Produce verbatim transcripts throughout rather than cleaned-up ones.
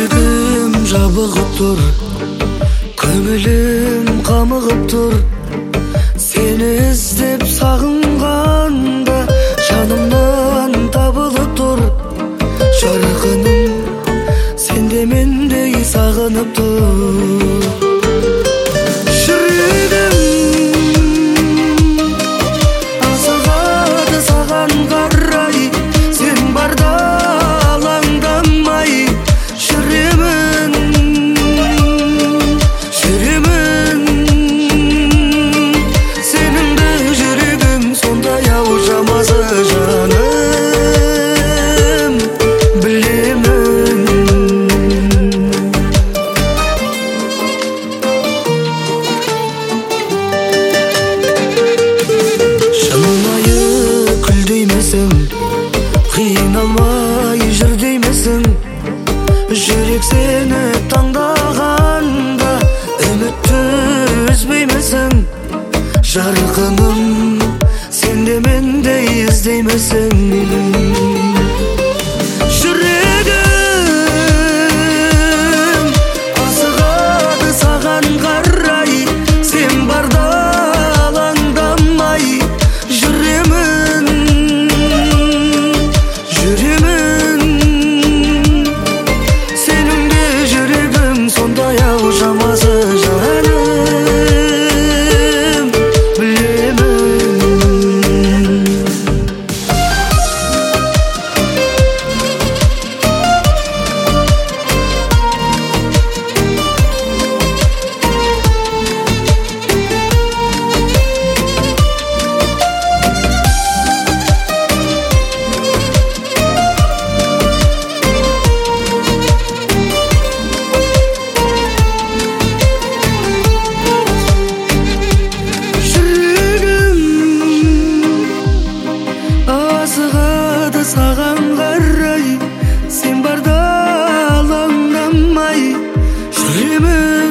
Жүрегім жабығып тұр, көңілім қамығып тұр. Сені іздеп сағынғанда жанымнан табылып тұр. Жарқыным, сен де мендей сағынып тұр. Жүрегім асығады саған қарай, сен барда алаңдамай. Жүремін, жүремін, сеніңді жүрегім сондай ау жамасы жаным, білемін. Шынайы күл деймісің, қиналмай жүр деймісің. Жүрек сені таңдағанда үмітті үзбеймісің. Жарқыным, сен де мендей іздеймісің. Жүрегім асығады саған қарай, сен барда алаңдамай. Жүремін, жүремін, сеніңде жүрегім сондай ау жамасы жаным, білемін. Асығады саған қарай, сен барда алаңдамай. Жүремін,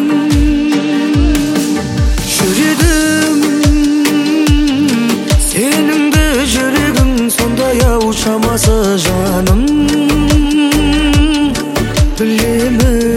жүредім, сеніңді жүрегім сондай ау шамасы жаным, білемін.